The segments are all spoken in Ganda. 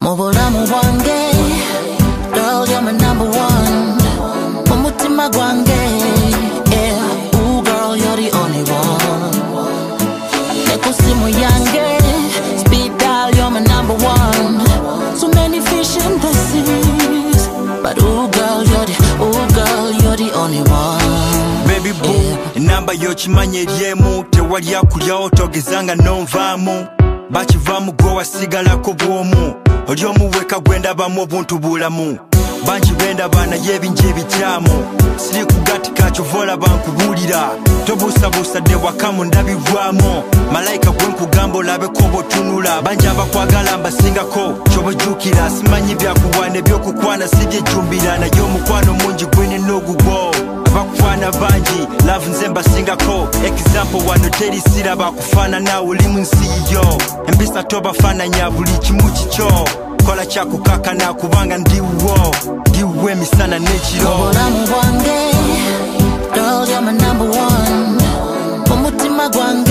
Mubulamu bwange, girl, you're my number one. Mumutima gwange, yeah, ooh, girl, you're the only one. Nekusimu yange, speed dial, you're my number one. Too many fish in the seas, but ooh, girl, you're the only one. Baby boo, yeah. Number yo chimanye ryemu, tewali akulyawo togezanga nonvamu. Bachivamu gwe wasigalako bwomu. Oli omuweka gwendabamu obuntu bulamu. Banchi benda bana yebinje ebikyamu. Siri kugatika kyovola bankubulira. Tobuusabuusa de wakamu ndabivwamu. Malayika gwe nkugamba olabeko botunula. Banji abakwagala mbasingako kyobojjukira. Simanyi byakuwana ebyokukwana sibyejjumbira. Naye omukwano mungi gwinina ogugwo. Abakufana banji love nze mbasingako. Example wano teri siraba kufana nawe oli mu nsi yo. Embisa tobafaananya buli kimu kikyo. Kola kyakukaka nakubanga ndiwo emisana n'ekiro. Mubulamu bwange, girl, you're my number one. Mumutima gwange,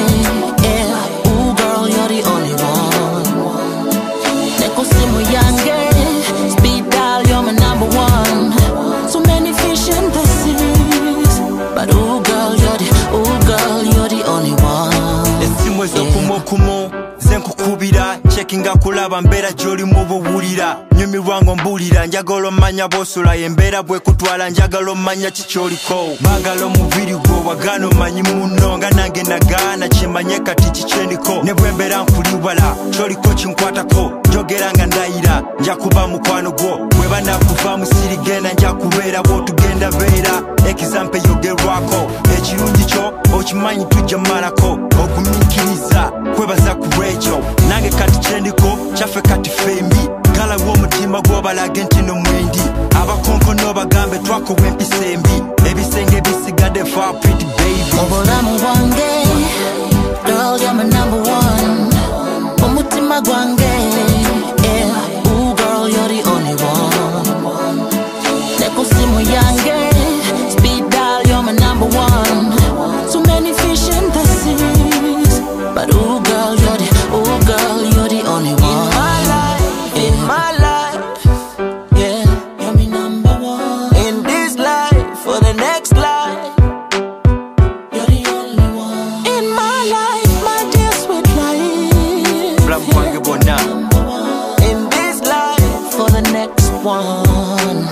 yeah, ooh, girl, you're the only one. Nekusimu yange, speed dial, you're my number one. Too many fish in the seas, but ooh, girl, you're the only one. Esimu ez'okumukumu zenkukubira, checkinga kulaba mbeera gy'oli mu buwulira. Nyumirwa ng'ombulira, njagala ommanya bw'osula embeera bw'ekutwala, njagala ommanya kikyoliko. Baagala omubiri gwo wagaana omanyi munno, nga nange nagaana kimanye kati kikyendiko. Ne bwe mbeera nkuliwala, kyoliko kinkwatako, njogera nga ndayira, nja kuba mukwano gwo. Bwe banakuvaamu sirigenda, nja kubeera bw'otugenda beera. Example yogerwako, ekirungi kyo okimanyi tujja malako. Ogumiikiriza, kwebaza ku bwekyo, nange kati kyendiko, kyaffe kati fembi. Kala w'omutima gw'obalage nti no mwendi. Abakonkono bagambe twakowa empisa embi. Ebisenge bisigadde for pretty baby. Mubulamu bwange, girl, you're my number one. Mumutima gwange, yeah, ooh, girl, you're the only one. Nekusimu yange, speed dial, you're my number one. Too many fish in the seas, but ooh, girl, you're the only one. In my life, yeah, you're my number one. In this life, for the next life, you're the only one. In my life, my dear sweet life, Bulamu bwange bwonna. in this life, for the next one,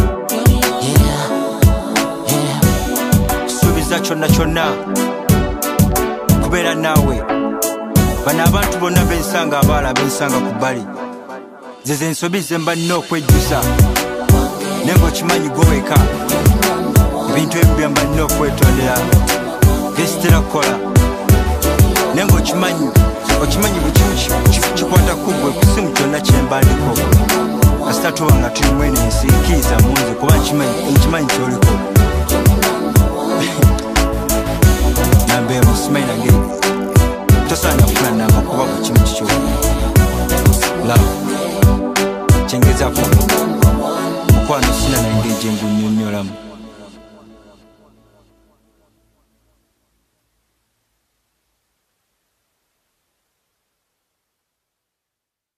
yeah, yeah. Suubiza kyonna kyonna kubeera naawe. Bano abantu bonna bensanga abaala bensanga ku bbali. Ze ensobi ze mba nnina okwejjusa. Naye ng'okimanyi gweweka. Ebintu ebibi bye mba nnina okwetondera. Byesitera kukola. Naye ng'okimanyi buli kimu kikwata ku ggwe ku ssimu kyonna kye mba ndiko. Kasita tuba nga tuli mweno ensi, kkiriza mu nze kuba nkimanyi ky'oliko.